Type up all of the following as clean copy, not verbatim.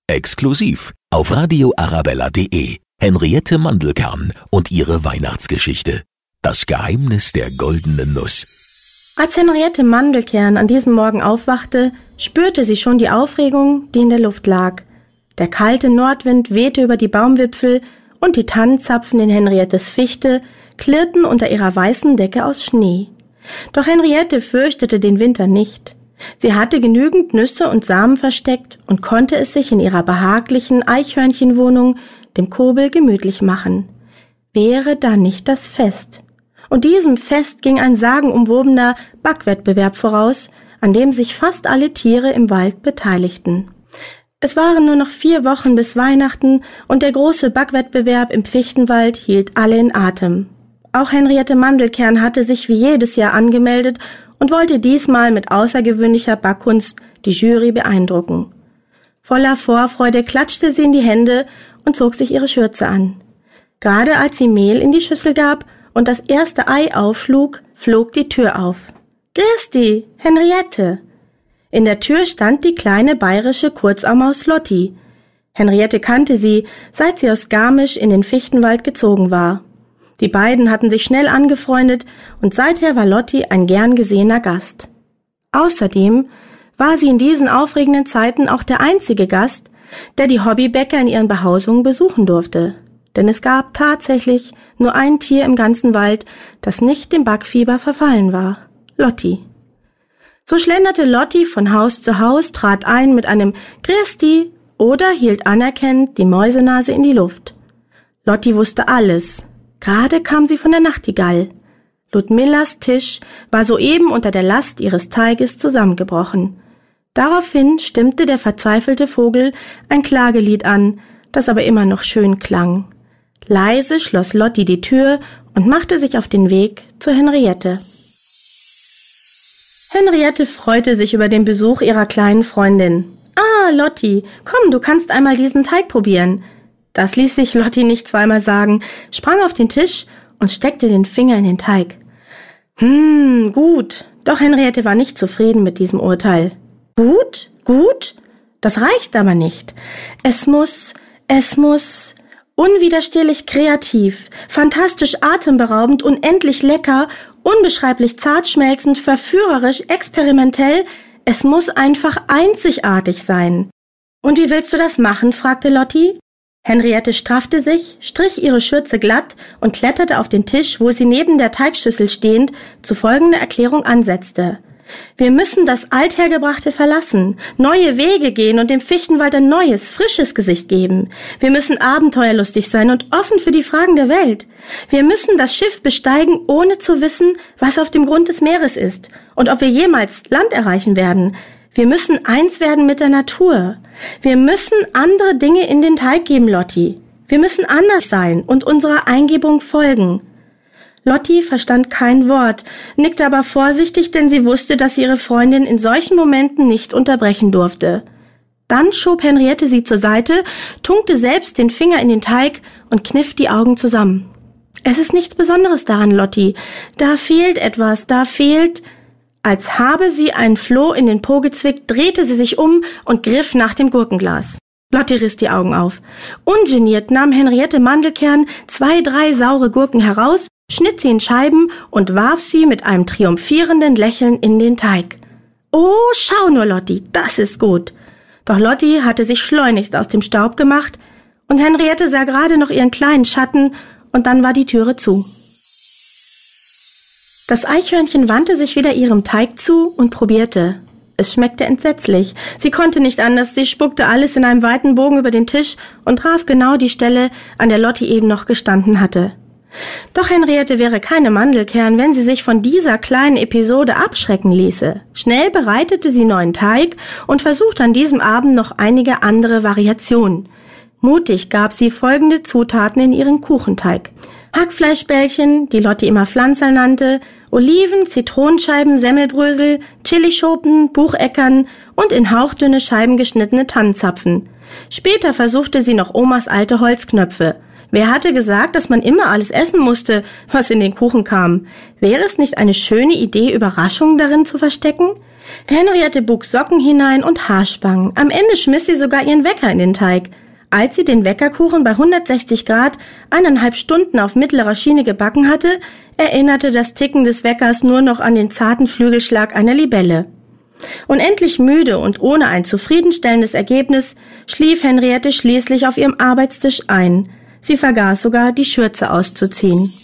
Exklusiv auf radioarabella.de. Henriette Mandelkern und ihre Weihnachtsgeschichte. Das Geheimnis der goldenen Nuss. Als Henriette Mandelkern an diesem Morgen aufwachte, spürte sie schon die Aufregung, die in der Luft lag. Der kalte Nordwind wehte über die Baumwipfel und die Tannenzapfen in Henriettes Fichte klirrten unter ihrer weißen Decke aus Schnee. Doch Henriette fürchtete den Winter nicht. Sie hatte genügend Nüsse und Samen versteckt und konnte es sich in ihrer behaglichen Eichhörnchenwohnung, dem Kobel, gemütlich machen. Wäre da nicht das Fest? Und diesem Fest ging ein sagenumwobener Backwettbewerb voraus, an dem sich fast alle Tiere im Wald beteiligten. Es waren nur noch 4 Wochen bis Weihnachten und der große Backwettbewerb im Fichtenwald hielt alle in Atem. Auch Henriette Mandelkern hatte sich wie jedes Jahr angemeldet und wollte diesmal mit außergewöhnlicher Backkunst die Jury beeindrucken. Voller Vorfreude klatschte sie in die Hände und zog sich ihre Schürze an. Gerade als sie Mehl in die Schüssel gab und das erste Ei aufschlug, flog die Tür auf. »Grüß dich, Henriette!« In der Tür stand die kleine bayerische Kurzaumaus Lotti. Henriette kannte sie, seit sie aus Garmisch in den Fichtenwald gezogen war. Die beiden hatten sich schnell angefreundet und seither war Lotti ein gern gesehener Gast. Außerdem war sie in diesen aufregenden Zeiten auch der einzige Gast, der die Hobbybäcker in ihren Behausungen besuchen durfte. Denn es gab tatsächlich nur ein Tier im ganzen Wald, das nicht dem Backfieber verfallen war: Lotti. So schlenderte Lotti von Haus zu Haus, trat ein mit einem »Grüß dich« oder hielt anerkennend die Mäusenase in die Luft. Lotti wusste alles. Gerade kam sie von der Nachtigall. Ludmillas Tisch war soeben unter der Last ihres Teiges zusammengebrochen. Daraufhin stimmte der verzweifelte Vogel ein Klagelied an, das aber immer noch schön klang. Leise schloss Lotti die Tür und machte sich auf den Weg zu Henriette. Henriette freute sich über den Besuch ihrer kleinen Freundin. »Ah, Lotti, komm, du kannst einmal diesen Teig probieren.« Das ließ sich Lotti nicht zweimal sagen, sprang auf den Tisch und steckte den Finger in den Teig. Gut. Doch Henriette war nicht zufrieden mit diesem Urteil. Gut? Das reicht aber nicht. Es muss unwiderstehlich kreativ, fantastisch atemberaubend, unendlich lecker, unbeschreiblich zartschmelzend, verführerisch, experimentell. Es muss einfach einzigartig sein. Und wie willst du das machen? Fragte Lotti. Henriette straffte sich, strich ihre Schürze glatt und kletterte auf den Tisch, wo sie neben der Teigschüssel stehend zu folgender Erklärung ansetzte. Wir müssen das Althergebrachte verlassen, neue Wege gehen und dem Fichtenwald ein neues, frisches Gesicht geben. Wir müssen abenteuerlustig sein und offen für die Fragen der Welt. Wir müssen das Schiff besteigen, ohne zu wissen, was auf dem Grund des Meeres ist und ob wir jemals Land erreichen werden. Wir müssen eins werden mit der Natur. Wir müssen andere Dinge in den Teig geben, Lotti. Wir müssen anders sein und unserer Eingebung folgen. Lotti verstand kein Wort, nickte aber vorsichtig, denn sie wusste, dass sie ihre Freundin in solchen Momenten nicht unterbrechen durfte. Dann schob Henriette sie zur Seite, tunkte selbst den Finger in den Teig und kniff die Augen zusammen. Es ist nichts Besonderes daran, Lotti. Da fehlt etwas, Als habe sie einen Floh in den Po gezwickt, drehte sie sich um und griff nach dem Gurkenglas. Lotti riss die Augen auf. Ungeniert nahm Henriette Mandelkern 2, 3 saure Gurken heraus, schnitt sie in Scheiben und warf sie mit einem triumphierenden Lächeln in den Teig. »Oh, schau nur, Lotti, das ist gut!« Doch Lotti hatte sich schleunigst aus dem Staub gemacht und Henriette sah gerade noch ihren kleinen Schatten und dann war die Türe zu. Das Eichhörnchen wandte sich wieder ihrem Teig zu und probierte. Es schmeckte entsetzlich. Sie konnte nicht anders, sie spuckte alles in einem weiten Bogen über den Tisch und traf genau die Stelle, an der Lotti eben noch gestanden hatte. Doch Henriette wäre keine Mandelkern, wenn sie sich von dieser kleinen Episode abschrecken ließe. Schnell bereitete sie neuen Teig und versuchte an diesem Abend noch einige andere Variationen. Mutig gab sie folgende Zutaten in ihren Kuchenteig: Hackfleischbällchen, die Lotti immer Pflanzerl nannte, Oliven, Zitronenscheiben, Semmelbrösel, Chilischoten, Bucheckern und in hauchdünne Scheiben geschnittene Tannenzapfen. Später versuchte sie noch Omas alte Holzknöpfe. Wer hatte gesagt, dass man immer alles essen musste, was in den Kuchen kam? Wäre es nicht eine schöne Idee, Überraschungen darin zu verstecken? Henriette bog Socken hinein und Haarspangen. Am Ende schmiss sie sogar ihren Wecker in den Teig. Als sie den Weckerkuchen bei 160 Grad 1,5 Stunden auf mittlerer Schiene gebacken hatte, erinnerte das Ticken des Weckers nur noch an den zarten Flügelschlag einer Libelle. Unendlich müde und ohne ein zufriedenstellendes Ergebnis schlief Henriette schließlich auf ihrem Arbeitstisch ein. Sie vergaß sogar, die Schürze auszuziehen.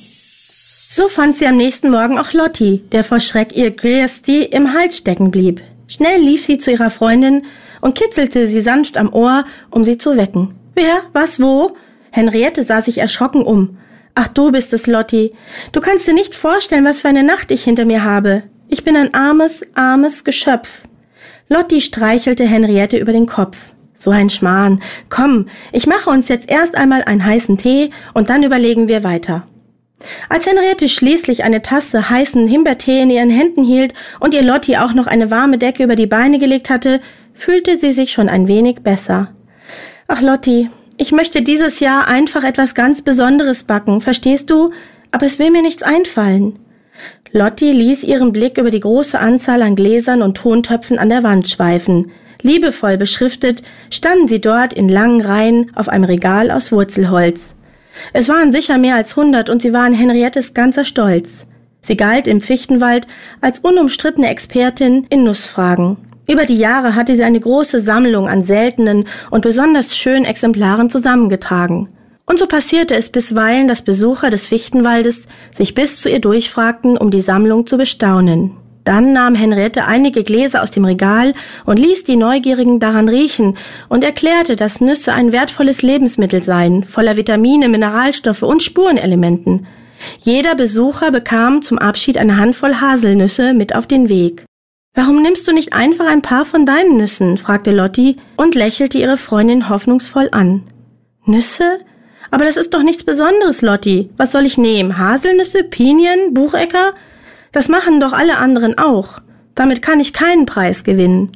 So fand sie am nächsten Morgen auch Lotti, der vor Schreck ihr Grüezi im Hals stecken blieb. Schnell lief sie zu ihrer Freundin und kitzelte sie sanft am Ohr, um sie zu wecken. »Wer? Was? Wo?« Henriette sah sich erschrocken um. »Ach, du bist es, Lotti. Du kannst dir nicht vorstellen, was für eine Nacht ich hinter mir habe. Ich bin ein armes Geschöpf.« Lotti streichelte Henriette über den Kopf. »So ein Schmarrn. Komm, ich mache uns jetzt erst einmal einen heißen Tee und dann überlegen wir weiter.« Als Henriette schließlich eine Tasse heißen Himbeertee in ihren Händen hielt und ihr Lotti auch noch eine warme Decke über die Beine gelegt hatte, fühlte sie sich schon ein wenig besser. »Ach, Lotti, ich möchte dieses Jahr einfach etwas ganz Besonderes backen, verstehst du? Aber es will mir nichts einfallen.« Lotti ließ ihren Blick über die große Anzahl an Gläsern und Tontöpfen an der Wand schweifen. Liebevoll beschriftet standen sie dort in langen Reihen auf einem Regal aus Wurzelholz. Es waren sicher mehr als 100 und sie waren Henriettes ganzer Stolz. Sie galt im Fichtenwald als unumstrittene Expertin in Nussfragen. Über die Jahre hatte sie eine große Sammlung an seltenen und besonders schönen Exemplaren zusammengetragen. Und so passierte es bisweilen, dass Besucher des Fichtenwaldes sich bis zu ihr durchfragten, um die Sammlung zu bestaunen. Dann nahm Henriette einige Gläser aus dem Regal und ließ die Neugierigen daran riechen und erklärte, dass Nüsse ein wertvolles Lebensmittel seien, voller Vitamine, Mineralstoffe und Spurenelementen. Jeder Besucher bekam zum Abschied eine Handvoll Haselnüsse mit auf den Weg. »Warum nimmst du nicht einfach ein paar von deinen Nüssen?« fragte Lotti und lächelte ihre Freundin hoffnungsvoll an. »Nüsse? Aber das ist doch nichts Besonderes, Lotti. Was soll ich nehmen? Haselnüsse, Pinien, Buchecker? Das machen doch alle anderen auch. Damit kann ich keinen Preis gewinnen.«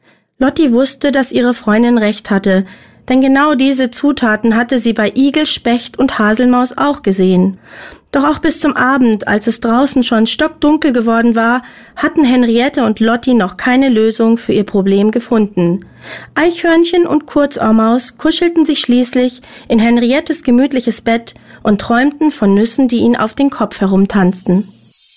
Lotti wusste, dass ihre Freundin recht hatte, denn genau diese Zutaten hatte sie bei Igel, Specht und Haselmaus auch gesehen. Doch auch bis zum Abend, als es draußen schon stockdunkel geworden war, hatten Henriette und Lotti noch keine Lösung für ihr Problem gefunden. Eichhörnchen und Kurzohrmaus kuschelten sich schließlich in Henriettes gemütliches Bett und träumten von Nüssen, die ihnen auf den Kopf herumtanzten.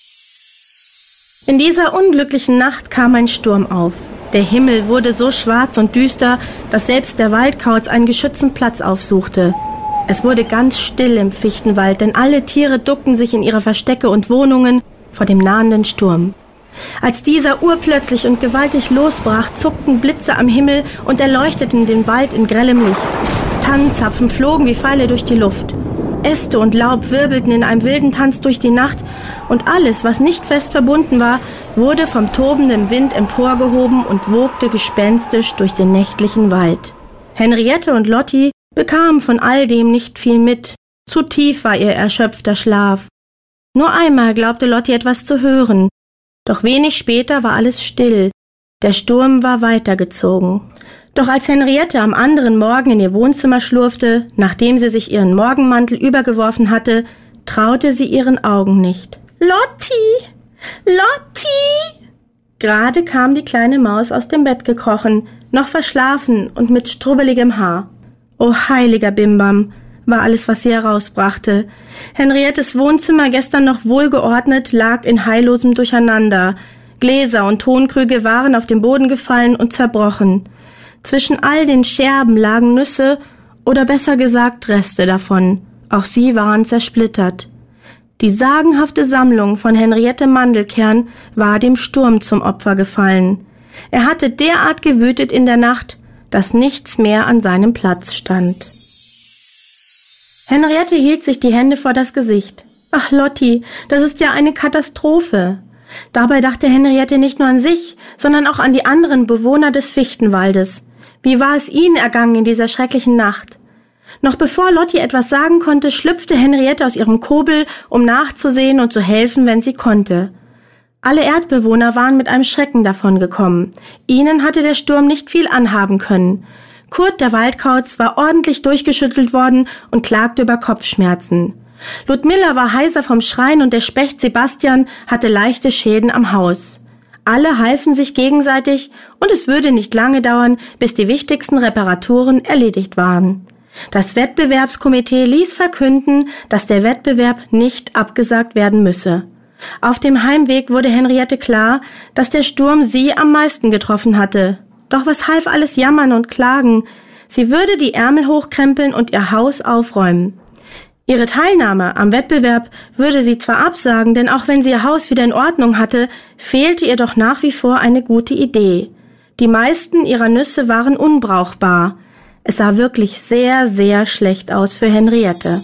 In dieser unglücklichen Nacht kam ein Sturm auf. Der Himmel wurde so schwarz und düster, dass selbst der Waldkauz einen geschützten Platz aufsuchte. Es wurde ganz still im Fichtenwald, denn alle Tiere duckten sich in ihre Verstecke und Wohnungen vor dem nahenden Sturm. Als dieser urplötzlich und gewaltig losbrach, zuckten Blitze am Himmel und erleuchteten den Wald in grellem Licht. Tannenzapfen flogen wie Pfeile durch die Luft. Äste und Laub wirbelten in einem wilden Tanz durch die Nacht und alles, was nicht fest verbunden war, wurde vom tobenden Wind emporgehoben und wogte gespenstisch durch den nächtlichen Wald. Henriette und Lotti bekamen von all dem nicht viel mit. Zu tief war ihr erschöpfter Schlaf. Nur einmal glaubte Lotti etwas zu hören. Doch wenig später war alles still. Der Sturm war weitergezogen. Doch als Henriette am anderen Morgen in ihr Wohnzimmer schlurfte, nachdem sie sich ihren Morgenmantel übergeworfen hatte, traute sie ihren Augen nicht. »Lotti! Lotti!« Gerade kam die kleine Maus aus dem Bett gekrochen, noch verschlafen und mit strubbeligem Haar. »Oh, heiliger Bimbam«, war alles, was sie herausbrachte. Henriettes Wohnzimmer, gestern noch wohlgeordnet, lag in heillosem Durcheinander. Gläser und Tonkrüge waren auf den Boden gefallen und zerbrochen. Zwischen all den Scherben lagen Nüsse oder besser gesagt Reste davon. Auch sie waren zersplittert. Die sagenhafte Sammlung von Henriette Mandelkern war dem Sturm zum Opfer gefallen. Er hatte derart gewütet in der Nacht, dass nichts mehr an seinem Platz stand. Henriette hielt sich die Hände vor das Gesicht. »Ach, Lotti, das ist ja eine Katastrophe.« Dabei dachte Henriette nicht nur an sich, sondern auch an die anderen Bewohner des Fichtenwaldes. Wie war es ihnen ergangen in dieser schrecklichen Nacht? Noch bevor Lotti etwas sagen konnte, schlüpfte Henriette aus ihrem Kobel, um nachzusehen und zu helfen, wenn sie konnte. Alle Erdbewohner waren mit einem Schrecken davongekommen. Ihnen hatte der Sturm nicht viel anhaben können. Kurt, der Waldkauz, war ordentlich durchgeschüttelt worden und klagte über Kopfschmerzen. Ludmilla war heiser vom Schreien und der Specht Sebastian hatte leichte Schäden am Haus. Alle halfen sich gegenseitig und es würde nicht lange dauern, bis die wichtigsten Reparaturen erledigt waren. Das Wettbewerbskomitee ließ verkünden, dass der Wettbewerb nicht abgesagt werden müsse. Auf dem Heimweg wurde Henriette klar, dass der Sturm sie am meisten getroffen hatte. Doch was half alles Jammern und Klagen? Sie würde die Ärmel hochkrempeln und ihr Haus aufräumen. Ihre Teilnahme am Wettbewerb würde sie zwar absagen, denn auch wenn sie ihr Haus wieder in Ordnung hatte, fehlte ihr doch nach wie vor eine gute Idee. Die meisten ihrer Nüsse waren unbrauchbar. Es sah wirklich sehr, sehr schlecht aus für Henriette.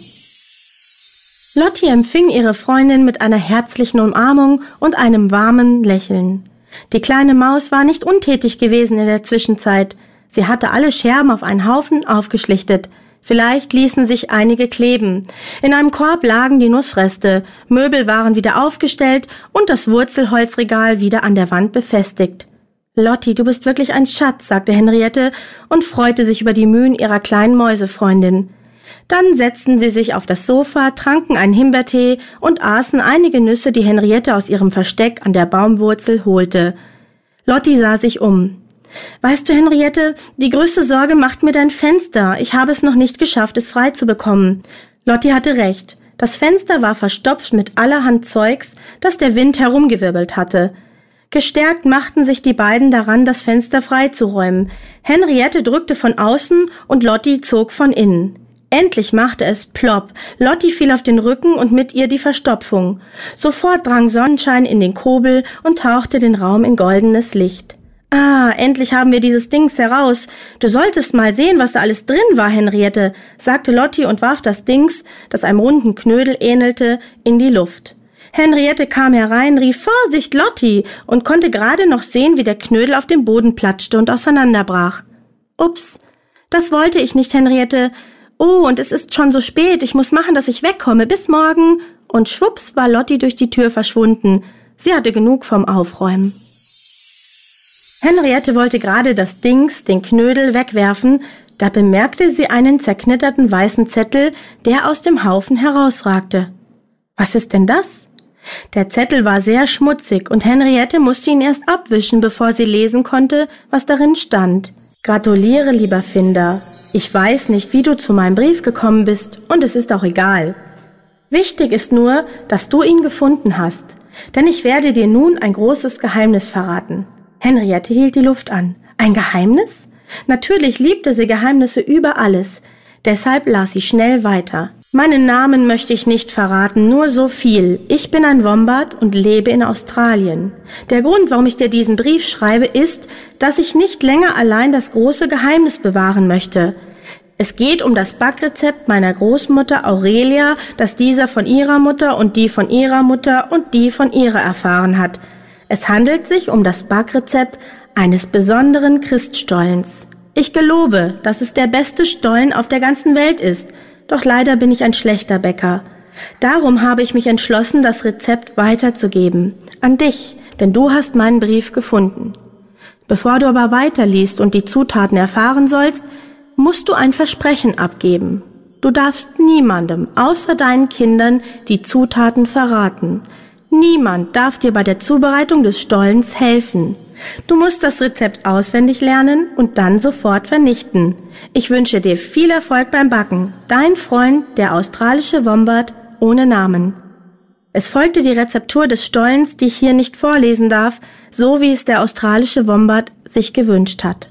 Lotti empfing ihre Freundin mit einer herzlichen Umarmung und einem warmen Lächeln. Die kleine Maus war nicht untätig gewesen in der Zwischenzeit. Sie hatte alle Scherben auf einen Haufen aufgeschlichtet. Vielleicht ließen sich einige kleben. In einem Korb lagen die Nussreste, Möbel waren wieder aufgestellt und das Wurzelholzregal wieder an der Wand befestigt. »Lotti, du bist wirklich ein Schatz«, sagte Henriette und freute sich über die Mühen ihrer kleinen Mäusefreundin. Dann setzten sie sich auf das Sofa, tranken einen Himbeertee und aßen einige Nüsse, die Henriette aus ihrem Versteck an der Baumwurzel holte. Lotti sah sich um. »Weißt du, Henriette, die größte Sorge macht mir dein Fenster. Ich habe es noch nicht geschafft, es frei zu bekommen.« Lotti hatte recht. Das Fenster war verstopft mit allerhand Zeugs, das der Wind herumgewirbelt hatte. Gestärkt machten sich die beiden daran, das Fenster freizuräumen. Henriette drückte von außen und Lotti zog von innen. Endlich machte es plopp. Lotti fiel auf den Rücken und mit ihr die Verstopfung. Sofort drang Sonnenschein in den Kobel und tauchte den Raum in goldenes Licht. »Ah, endlich haben wir dieses Dings heraus. Du solltest mal sehen, was da alles drin war, Henriette«, sagte Lotti und warf das Dings, das einem runden Knödel ähnelte, in die Luft. Henriette kam herein, rief »Vorsicht, Lotti« und konnte gerade noch sehen, wie der Knödel auf dem Boden platschte und auseinanderbrach. »Ups, das wollte ich nicht, Henriette. Oh, und es ist schon so spät, ich muss machen, dass ich wegkomme. Bis morgen.« Und schwupps war Lotti durch die Tür verschwunden. Sie hatte genug vom Aufräumen. Henriette wollte gerade das Dings, den Knödel, wegwerfen, da bemerkte sie einen zerknitterten weißen Zettel, der aus dem Haufen herausragte. »Was ist denn das?« Der Zettel war sehr schmutzig und Henriette musste ihn erst abwischen, bevor sie lesen konnte, was darin stand. »Gratuliere, lieber Finder. Ich weiß nicht, wie du zu meinem Brief gekommen bist, und es ist auch egal. Wichtig ist nur, dass du ihn gefunden hast, denn ich werde dir nun ein großes Geheimnis verraten.« Henriette hielt die Luft an. Ein Geheimnis? Natürlich liebte sie Geheimnisse über alles. Deshalb las sie schnell weiter. »Meinen Namen möchte ich nicht verraten, nur so viel. Ich bin ein Wombat und lebe in Australien. Der Grund, warum ich dir diesen Brief schreibe, ist, dass ich nicht länger allein das große Geheimnis bewahren möchte. Es geht um das Backrezept meiner Großmutter Aurelia, das dieser von ihrer Mutter und die von ihrer Mutter und die von ihrer erfahren hat. Es handelt sich um das Backrezept eines besonderen Christstollens. Ich gelobe, dass es der beste Stollen auf der ganzen Welt ist, doch leider bin ich ein schlechter Bäcker. Darum habe ich mich entschlossen, das Rezept weiterzugeben. An dich, denn du hast meinen Brief gefunden. Bevor du aber weiterliest und die Zutaten erfahren sollst, musst du ein Versprechen abgeben. Du darfst niemandem, außer deinen Kindern, die Zutaten verraten. Niemand darf dir bei der Zubereitung des Stollens helfen. Du musst das Rezept auswendig lernen und dann sofort vernichten. Ich wünsche dir viel Erfolg beim Backen. Dein Freund, der australische Wombat ohne Namen. Es folgte die Rezeptur des Stollens, die ich hier nicht vorlesen darf, so wie es der australische Wombat sich gewünscht hat.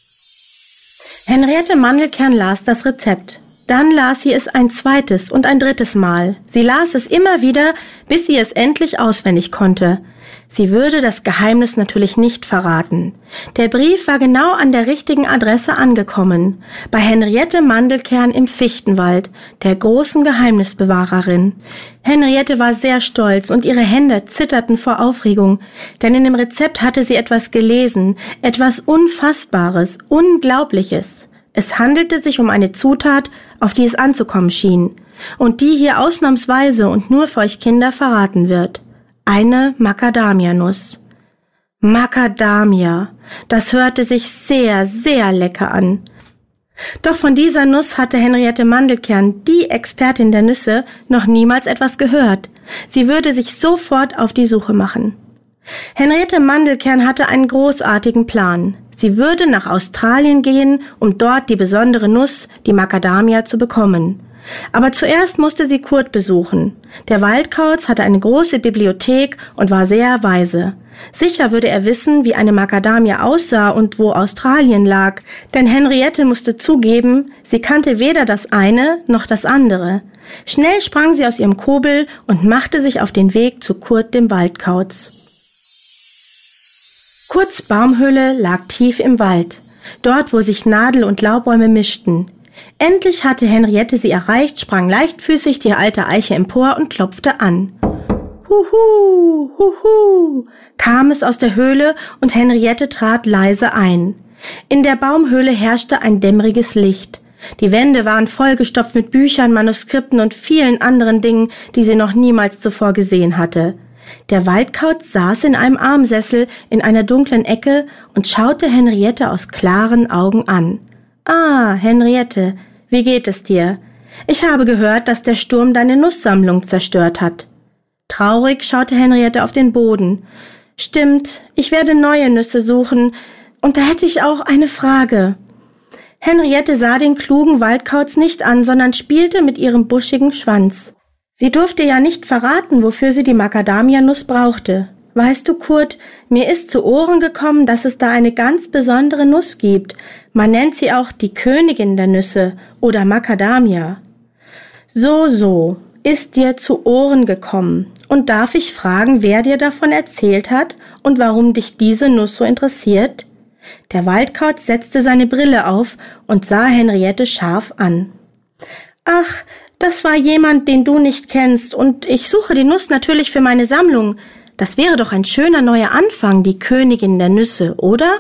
Henriette Mandelkern las das Rezept. Dann las sie es ein zweites und ein drittes Mal. Sie las es immer wieder, bis sie es endlich auswendig konnte. Sie würde das Geheimnis natürlich nicht verraten. Der Brief war genau an der richtigen Adresse angekommen. Bei Henriette Mandelkern im Fichtenwald, der großen Geheimnisbewahrerin. Henriette war sehr stolz und ihre Hände zitterten vor Aufregung, denn in dem Rezept hatte sie etwas gelesen, etwas Unfassbares, Unglaubliches. Es handelte sich um eine Zutat, auf die es anzukommen schien, und die hier ausnahmsweise und nur für euch Kinder verraten wird. Eine Macadamia-Nuss. Macadamia, das hörte sich sehr, sehr lecker an. Doch von dieser Nuss hatte Henriette Mandelkern, die Expertin der Nüsse, noch niemals etwas gehört. Sie würde sich sofort auf die Suche machen. Henriette Mandelkern hatte einen großartigen Plan. Sie würde nach Australien gehen, um dort die besondere Nuss, die Macadamia, zu bekommen. Aber zuerst musste sie Kurt besuchen. Der Waldkauz hatte eine große Bibliothek und war sehr weise. Sicher würde er wissen, wie eine Macadamia aussah und wo Australien lag, denn Henriette musste zugeben, sie kannte weder das eine noch das andere. Schnell sprang sie aus ihrem Kobel und machte sich auf den Weg zu Kurt dem Waldkauz. Kurts Baumhöhle lag tief im Wald, dort wo sich Nadel- und Laubbäume mischten. Endlich hatte Henriette sie erreicht, sprang leichtfüßig die alte Eiche empor und klopfte an. Huhu, huhu, kam es aus der Höhle und Henriette trat leise ein. In der Baumhöhle herrschte ein dämmeriges Licht. Die Wände waren vollgestopft mit Büchern, Manuskripten und vielen anderen Dingen, die sie noch niemals zuvor gesehen hatte. Der Waldkauz saß in einem Armsessel in einer dunklen Ecke und schaute Henriette aus klaren Augen an. »Ah, Henriette, wie geht es dir? Ich habe gehört, dass der Sturm deine Nusssammlung zerstört hat.« Traurig schaute Henriette auf den Boden. »Stimmt, ich werde neue Nüsse suchen, und da hätte ich auch eine Frage.« Henriette sah den klugen Waldkauz nicht an, sondern spielte mit ihrem buschigen Schwanz. Sie durfte ja nicht verraten, wofür sie die Macadamia-Nuss brauchte. »Weißt du, Kurt, mir ist zu Ohren gekommen, dass es da eine ganz besondere Nuss gibt. Man nennt sie auch die Königin der Nüsse oder Macadamia.« »So, ist dir zu Ohren gekommen. Und darf ich fragen, wer dir davon erzählt hat und warum dich diese Nuss so interessiert?« Der Waldkauz setzte seine Brille auf und sah Henriette scharf an. »Ach, das war jemand, den du nicht kennst, und ich suche die Nuss natürlich für meine Sammlung. Das wäre doch ein schöner neuer Anfang, die Königin der Nüsse, oder?«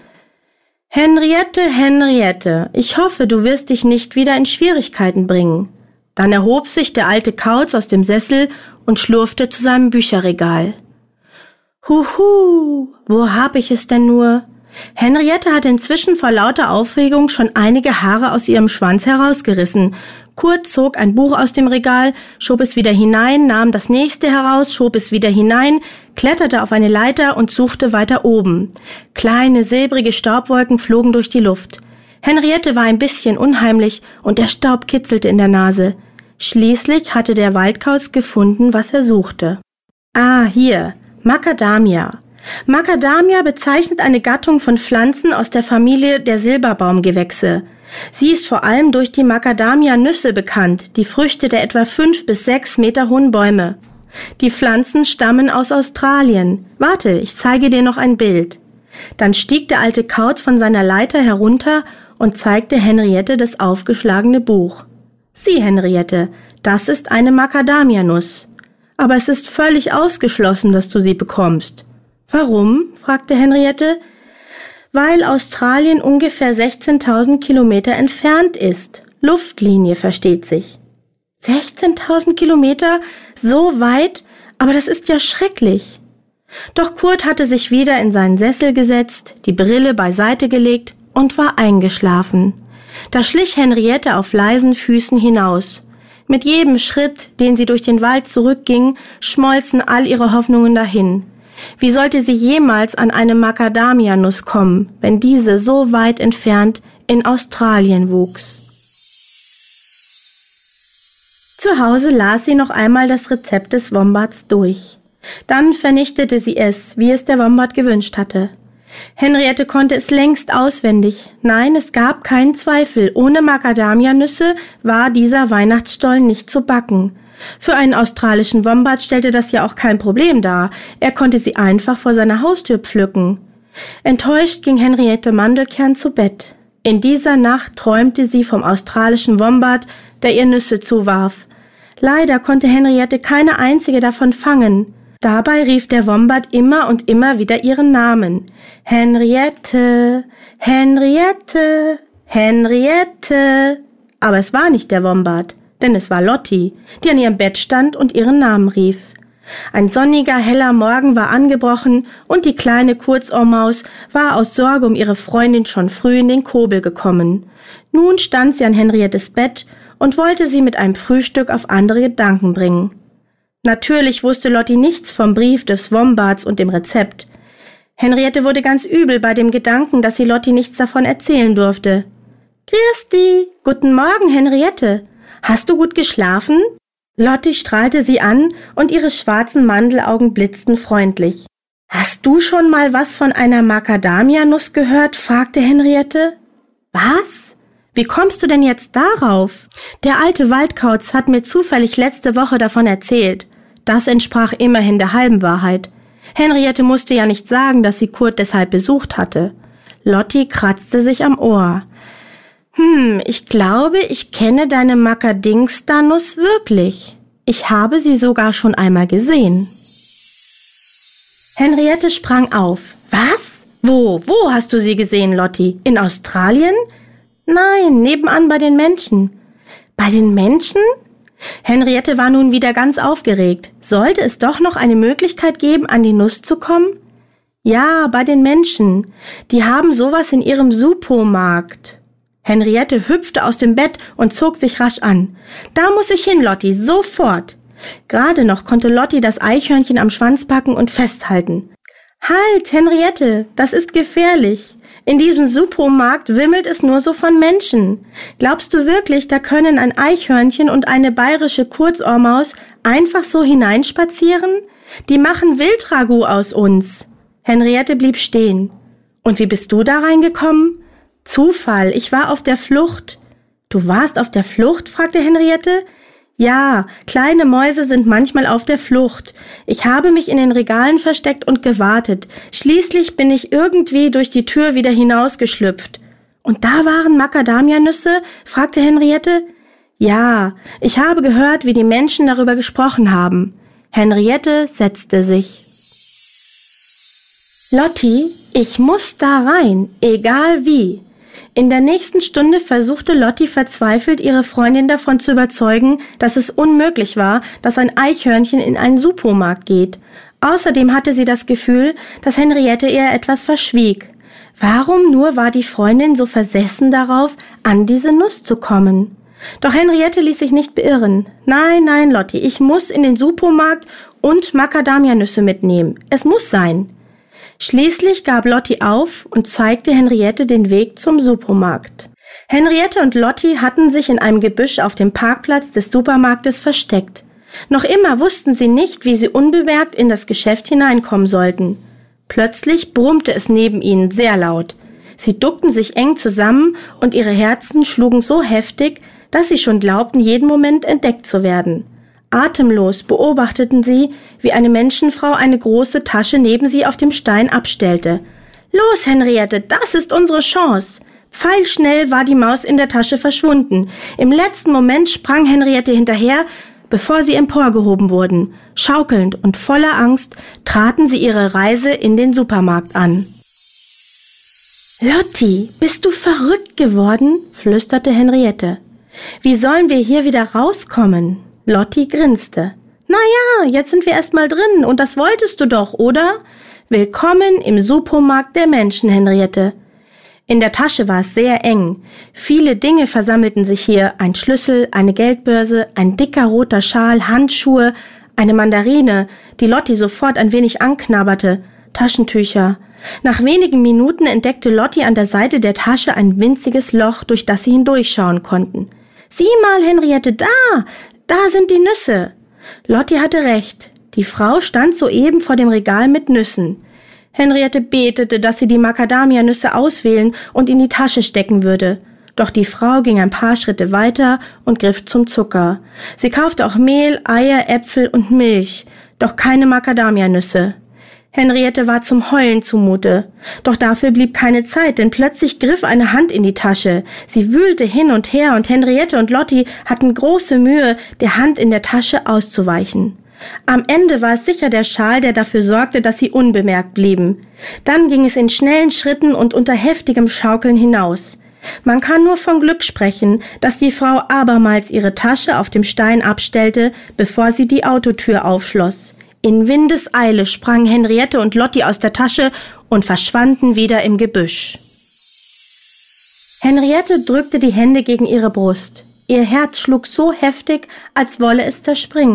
»Henriette, ich hoffe, du wirst dich nicht wieder in Schwierigkeiten bringen.« Dann erhob sich der alte Kauz aus dem Sessel und schlurfte zu seinem Bücherregal. »Huhu, wo hab ich es denn nur?« Henriette hatte inzwischen vor lauter Aufregung schon einige Haare aus ihrem Schwanz herausgerissen. Kurt zog ein Buch aus dem Regal, schob es wieder hinein, nahm das nächste heraus, schob es wieder hinein, kletterte auf eine Leiter und suchte weiter oben. Kleine, silbrige Staubwolken flogen durch die Luft. Henriette war ein bisschen unheimlich und der Staub kitzelte in der Nase. Schließlich hatte der Waldkauz gefunden, was er suchte. »Ah, hier, Macadamia.« Macadamia bezeichnet eine Gattung von Pflanzen aus der Familie der Silberbaumgewächse. Sie ist vor allem durch die Macadamia-Nüsse bekannt, die Früchte der etwa 5 bis 6 Meter hohen Bäume. Die Pflanzen stammen aus Australien. Warte, ich zeige dir noch ein Bild. Dann stieg der alte Kauz von seiner Leiter herunter und zeigte Henriette das aufgeschlagene Buch. »Sieh, Henriette, das ist eine Macadamia-Nuss. Aber es ist völlig ausgeschlossen, dass du sie bekommst.« »Warum?« fragte Henriette. »Weil Australien ungefähr 16.000 Kilometer entfernt ist. Luftlinie, versteht sich.« 16.000 Kilometer? So weit? Aber das ist ja schrecklich. Doch Kurt hatte sich wieder in seinen Sessel gesetzt, die Brille beiseite gelegt und war eingeschlafen. Da schlich Henriette auf leisen Füßen hinaus. Mit jedem Schritt, den sie durch den Wald zurückging, schmolzen all ihre Hoffnungen dahin. Wie sollte sie jemals an eine Macadamia-Nuss kommen, wenn diese so weit entfernt in Australien wuchs? Zu Hause las sie noch einmal das Rezept des Wombats durch. Dann vernichtete sie es, wie es der Wombat gewünscht hatte. Henriette konnte es längst auswendig. Nein, es gab keinen Zweifel. Ohne Macadamia-Nüsse war dieser Weihnachtsstollen nicht zu backen. Für einen australischen Wombat stellte das ja auch kein Problem dar. Er konnte sie einfach vor seiner Haustür pflücken. Enttäuscht ging Henriette Mandelkern zu Bett. In dieser Nacht träumte sie vom australischen Wombat, der ihr Nüsse zuwarf. Leider konnte Henriette keine einzige davon fangen. Dabei rief der Wombat immer und immer wieder ihren Namen. »Henriette, Henriette, Henriette.« Aber es war nicht der Wombat, denn es war Lotti, die an ihrem Bett stand und ihren Namen rief. Ein sonniger, heller Morgen war angebrochen und die kleine Kurzohrmaus war aus Sorge um ihre Freundin schon früh in den Kobel gekommen. Nun stand sie an Henriettes Bett und wollte sie mit einem Frühstück auf andere Gedanken bringen. Natürlich wusste Lotti nichts vom Brief des Wombats und dem Rezept. Henriette wurde ganz übel bei dem Gedanken, dass sie Lotti nichts davon erzählen durfte. »Christi, guten Morgen, Henriette. Hast du gut geschlafen?« Lotti strahlte sie an und ihre schwarzen Mandelaugen blitzten freundlich. »Hast du schon mal was von einer Macadamianuss gehört?« fragte Henriette. »Was? Wie kommst du denn jetzt darauf?« »Der alte Waldkauz hat mir zufällig letzte Woche davon erzählt.« Das entsprach immerhin der halben Wahrheit. Henriette musste ja nicht sagen, dass sie Kurt deshalb besucht hatte. Lotti kratzte sich am Ohr. Ich glaube, ich kenne deine Macadingstanuss wirklich. Ich habe sie sogar schon einmal gesehen.« Henriette sprang auf. »Was? Wo hast du sie gesehen, Lotti? In Australien?« »Nein, nebenan bei den Menschen.« »Bei den Menschen?« Henriette war nun wieder ganz aufgeregt. Sollte es doch noch eine Möglichkeit geben, an die Nuss zu kommen? »Ja, bei den Menschen. Die haben sowas in ihrem Supomarkt.« Henriette hüpfte aus dem Bett und zog sich rasch an. »Da muss ich hin, Lotti, sofort!« Gerade noch konnte Lotti das Eichhörnchen am Schwanz packen und festhalten. »Halt, Henriette, das ist gefährlich. In diesem Supomarkt wimmelt es nur so von Menschen. Glaubst du wirklich, da können ein Eichhörnchen und eine bayerische Kurzohrmaus einfach so hineinspazieren? Die machen Wildragout aus uns.« Henriette blieb stehen. »Und wie bist du da reingekommen?« »Zufall, ich war auf der Flucht.« »Du warst auf der Flucht?« fragte Henriette. »Ja, kleine Mäuse sind manchmal auf der Flucht. Ich habe mich in den Regalen versteckt und gewartet. Schließlich bin ich irgendwie durch die Tür wieder hinausgeschlüpft.« »Und da waren Macadamianüsse?« fragte Henriette. »Ja, ich habe gehört, wie die Menschen darüber gesprochen haben.« Henriette setzte sich. »Lotti, ich muss da rein, egal wie.« In der nächsten Stunde versuchte Lotti verzweifelt, ihre Freundin davon zu überzeugen, dass es unmöglich war, dass ein Eichhörnchen in einen Supomarkt geht. Außerdem hatte sie das Gefühl, dass Henriette ihr etwas verschwieg. Warum nur war die Freundin so versessen darauf, an diese Nuss zu kommen? Doch Henriette ließ sich nicht beirren. »Nein, Lotti, ich muss in den Supomarkt und Macadamianüsse mitnehmen. Es muss sein.« Schließlich gab Lotti auf und zeigte Henriette den Weg zum Supomarkt. Henriette und Lotti hatten sich in einem Gebüsch auf dem Parkplatz des Supermarktes versteckt. Noch immer wussten sie nicht, wie sie unbemerkt in das Geschäft hineinkommen sollten. Plötzlich brummte es neben ihnen sehr laut. Sie duckten sich eng zusammen und ihre Herzen schlugen so heftig, dass sie schon glaubten, jeden Moment entdeckt zu werden. Atemlos beobachteten sie, wie eine Menschenfrau eine große Tasche neben sie auf dem Stein abstellte. »Los, Henriette, das ist unsere Chance!« Pfeilschnell war die Maus in der Tasche verschwunden. Im letzten Moment sprang Henriette hinterher, bevor sie emporgehoben wurden. Schaukelnd und voller Angst traten sie ihre Reise in den Supermarkt an. »Lotti, bist du verrückt geworden?« flüsterte Henriette. »Wie sollen wir hier wieder rauskommen?« Lotti grinste. »Na ja, jetzt sind wir erst mal drin und das wolltest du doch, oder? Willkommen im Supomarkt der Menschen, Henriette.« In der Tasche war es sehr eng. Viele Dinge versammelten sich hier. Ein Schlüssel, eine Geldbörse, ein dicker roter Schal, Handschuhe, eine Mandarine, die Lotti sofort ein wenig anknabberte, Taschentücher. Nach wenigen Minuten entdeckte Lotti an der Seite der Tasche ein winziges Loch, durch das sie hindurchschauen konnten. »Sieh mal, Henriette, da sind die Nüsse.« Lotti hatte recht. Die Frau stand soeben vor dem Regal mit Nüssen. Henriette betete, dass sie die Macadamianüsse auswählen und in die Tasche stecken würde. Doch die Frau ging ein paar Schritte weiter und griff zum Zucker. Sie kaufte auch Mehl, Eier, Äpfel und Milch, doch keine Macadamianüsse. Henriette war zum Heulen zumute. Doch dafür blieb keine Zeit, denn plötzlich griff eine Hand in die Tasche. Sie wühlte hin und her und Henriette und Lotti hatten große Mühe, der Hand in der Tasche auszuweichen. Am Ende war es sicher der Schal, der dafür sorgte, dass sie unbemerkt blieben. Dann ging es in schnellen Schritten und unter heftigem Schaukeln hinaus. Man kann nur von Glück sprechen, dass die Frau abermals ihre Tasche auf dem Stein abstellte, bevor sie die Autotür aufschloss. In Windeseile sprangen Henriette und Lotti aus der Tasche und verschwanden wieder im Gebüsch. Henriette drückte die Hände gegen ihre Brust. Ihr Herz schlug so heftig, als wolle es zerspringen.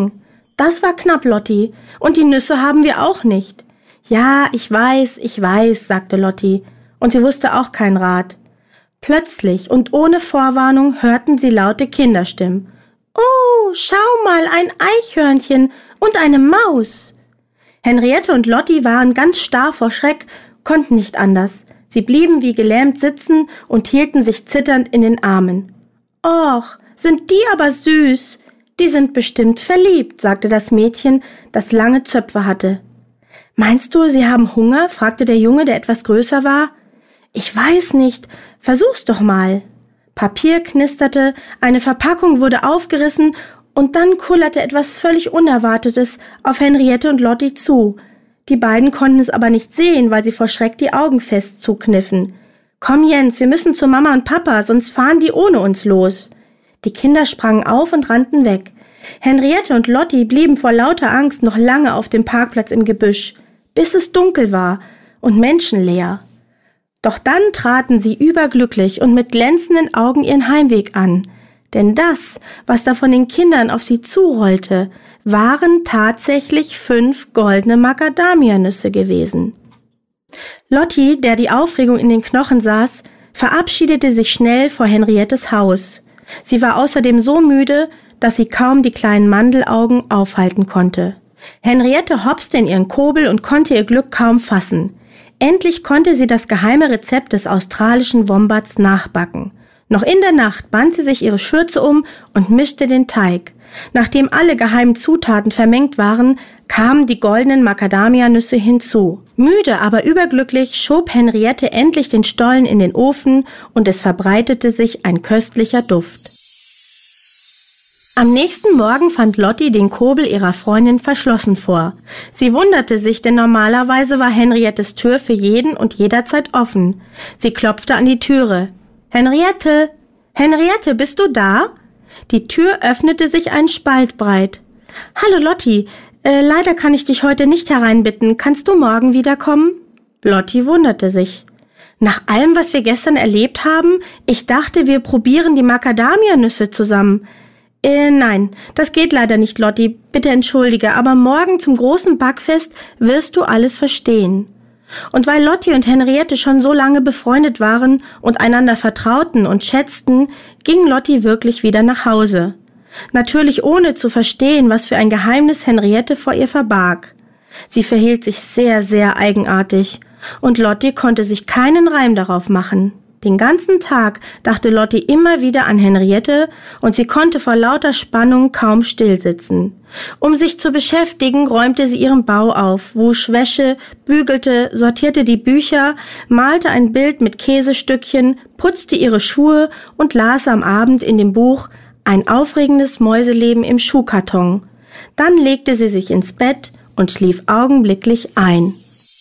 Das war knapp, Lotti. Und die Nüsse haben wir auch nicht. Ja, ich weiß, sagte Lotti. Und sie wusste auch keinen Rat. Plötzlich und ohne Vorwarnung hörten sie laute Kinderstimmen. Oh, schau mal, ein Eichhörnchen und eine Maus. Henriette und Lotti waren ganz starr vor Schreck, konnten nicht anders. Sie blieben wie gelähmt sitzen und hielten sich zitternd in den Armen. Och, sind die aber süß. Die sind bestimmt verliebt, sagte das Mädchen, das lange Zöpfe hatte. Meinst du, sie haben Hunger? Fragte der Junge, der etwas größer war. Ich weiß nicht. Versuch's doch mal. Papier knisterte, eine Verpackung wurde aufgerissen und dann kullerte etwas völlig Unerwartetes auf Henriette und Lotti zu. Die beiden konnten es aber nicht sehen, weil sie vor Schreck die Augen fest zukniffen. Komm, Jens, wir müssen zu Mama und Papa, sonst fahren die ohne uns los. Die Kinder sprangen auf und rannten weg. Henriette und Lotti blieben vor lauter Angst noch lange auf dem Parkplatz im Gebüsch, bis es dunkel war und menschenleer. Doch dann traten sie überglücklich und mit glänzenden Augen ihren Heimweg an. Denn das, was da von den Kindern auf sie zurollte, waren tatsächlich 5 goldene Macadamianüsse gewesen. Lotti, der die Aufregung in den Knochen saß, verabschiedete sich schnell vor Henriettes Haus. Sie war außerdem so müde, dass sie kaum die kleinen Mandelaugen aufhalten konnte. Henriette hopste in ihren Kobel und konnte ihr Glück kaum fassen. Endlich konnte sie das geheime Rezept des australischen Wombats nachbacken. Noch in der Nacht band sie sich ihre Schürze um und mischte den Teig. Nachdem alle geheimen Zutaten vermengt waren, kamen die goldenen Macadamianüsse hinzu. Müde, aber überglücklich schob Henriette endlich den Stollen in den Ofen und es verbreitete sich ein köstlicher Duft. Am nächsten Morgen fand Lotti den Kobel ihrer Freundin verschlossen vor. Sie wunderte sich, denn normalerweise war Henriettes Tür für jeden und jederzeit offen. Sie klopfte an die Türe. »Henriette! Henriette, bist du da?« Die Tür öffnete sich einen Spalt breit. »Hallo Lotti, leider kann ich dich heute nicht hereinbitten. Kannst du morgen wiederkommen?« Lotti wunderte sich. »Nach allem, was wir gestern erlebt haben? Ich dachte, wir probieren die Macadamianüsse zusammen.« Nein, das geht leider nicht, Lotti. Bitte entschuldige, aber morgen zum großen Backfest wirst du alles verstehen.« Und weil Lotti und Henriette schon so lange befreundet waren und einander vertrauten und schätzten, ging Lotti wirklich wieder nach Hause. Natürlich ohne zu verstehen, was für ein Geheimnis Henriette vor ihr verbarg. Sie verhielt sich sehr, sehr eigenartig und Lotti konnte sich keinen Reim darauf machen. Den ganzen Tag dachte Lotti immer wieder an Henriette und sie konnte vor lauter Spannung kaum stillsitzen. Um sich zu beschäftigen, räumte sie ihren Bau auf, wusch Wäsche, bügelte, sortierte die Bücher, malte ein Bild mit Käsestückchen, putzte ihre Schuhe und las am Abend in dem Buch »Ein aufregendes Mäuseleben im Schuhkarton«. Dann legte sie sich ins Bett und schlief augenblicklich ein.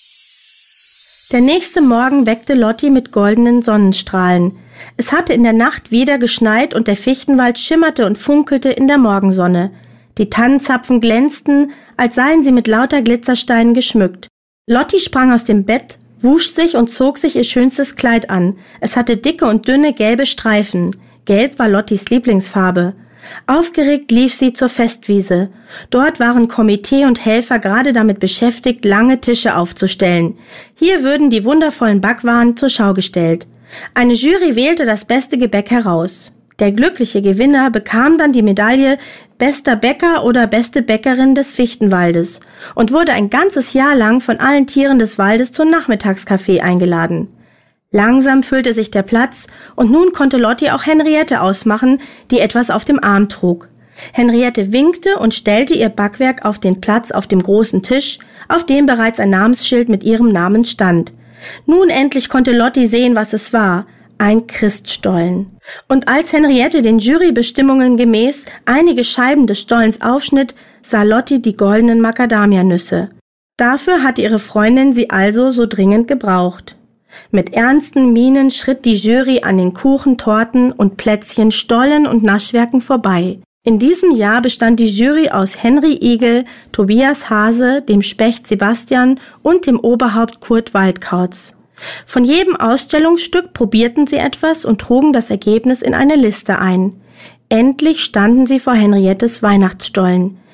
Der nächste Morgen weckte Lotti mit goldenen Sonnenstrahlen. Es hatte in der Nacht wieder geschneit und der Fichtenwald schimmerte und funkelte in der Morgensonne. Die Tannenzapfen glänzten, als seien sie mit lauter Glitzersteinen geschmückt. Lotti sprang aus dem Bett, wusch sich und zog sich ihr schönstes Kleid an. Es hatte dicke und dünne gelbe Streifen. Gelb war Lottis Lieblingsfarbe. Aufgeregt lief sie zur Festwiese. Dort waren Komitee und Helfer gerade damit beschäftigt, lange Tische aufzustellen. Hier würden die wundervollen Backwaren zur Schau gestellt. Eine Jury wählte das beste Gebäck heraus. Der glückliche Gewinner bekam dann die Medaille Bester Bäcker oder Beste Bäckerin des Fichtenwaldes und wurde ein ganzes Jahr lang von allen Tieren des Waldes zum Nachmittagskaffee eingeladen. Langsam füllte sich der Platz und nun konnte Lotti auch Henriette ausmachen, die etwas auf dem Arm trug. Henriette winkte und stellte ihr Backwerk auf den Platz auf dem großen Tisch, auf dem bereits ein Namensschild mit ihrem Namen stand. Nun endlich konnte Lotti sehen, was es war. Ein Christstollen. Und als Henriette den Jurybestimmungen gemäß einige Scheiben des Stollens aufschnitt, sah Lotti die goldenen Macadamianüsse. Dafür hatte ihre Freundin sie also so dringend gebraucht. Mit ernsten Mienen schritt die Jury an den Kuchen, Torten und Plätzchen, Stollen und Naschwerken vorbei. In diesem Jahr bestand die Jury aus Henry Igel, Tobias Hase, dem Specht Sebastian und dem Oberhaupt Kurt Waldkauz. Von jedem Ausstellungsstück probierten sie etwas und trugen das Ergebnis in eine Liste ein. Endlich standen sie vor Henriettes Weihnachtsstollen.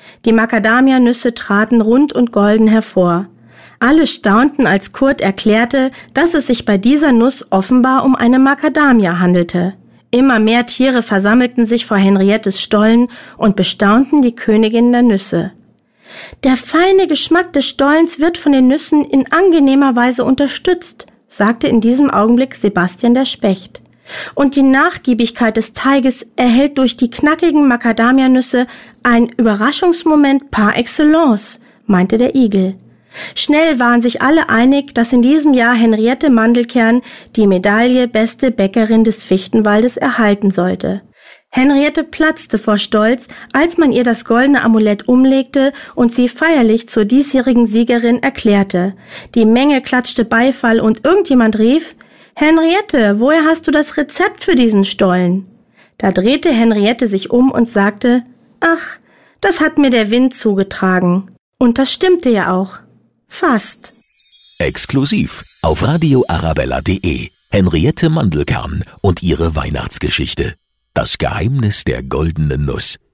Die Macadamia-Nüsse traten rund und golden hervor. Alle staunten, als Kurt erklärte, dass es sich bei dieser Nuss offenbar um eine Macadamia handelte. Immer mehr Tiere versammelten sich vor Henriettes Stollen und bestaunten die Königin der Nüsse. Der feine Geschmack des Stollens wird von den Nüssen in angenehmer Weise unterstützt, sagte in diesem Augenblick Sebastian der Specht. Und die Nachgiebigkeit des Teiges erhält durch die knackigen Macadamianüsse ein Überraschungsmoment par excellence, meinte der Igel. Schnell waren sich alle einig, dass in diesem Jahr Henriette Mandelkern die Medaille Beste Bäckerin des Fichtenwaldes erhalten sollte. Henriette platzte vor Stolz, als man ihr das goldene Amulett umlegte und sie feierlich zur diesjährigen Siegerin erklärte. Die Menge klatschte Beifall und irgendjemand rief: »Henriette, woher hast du das Rezept für diesen Stollen?« Da drehte Henriette sich um und sagte: »Ach, das hat mir der Wind zugetragen.« Und das stimmte ja auch. Fast. Exklusiv auf radioarabella.de. Henriette Mandelkern und ihre Weihnachtsgeschichte. Das Geheimnis der goldenen Nuss.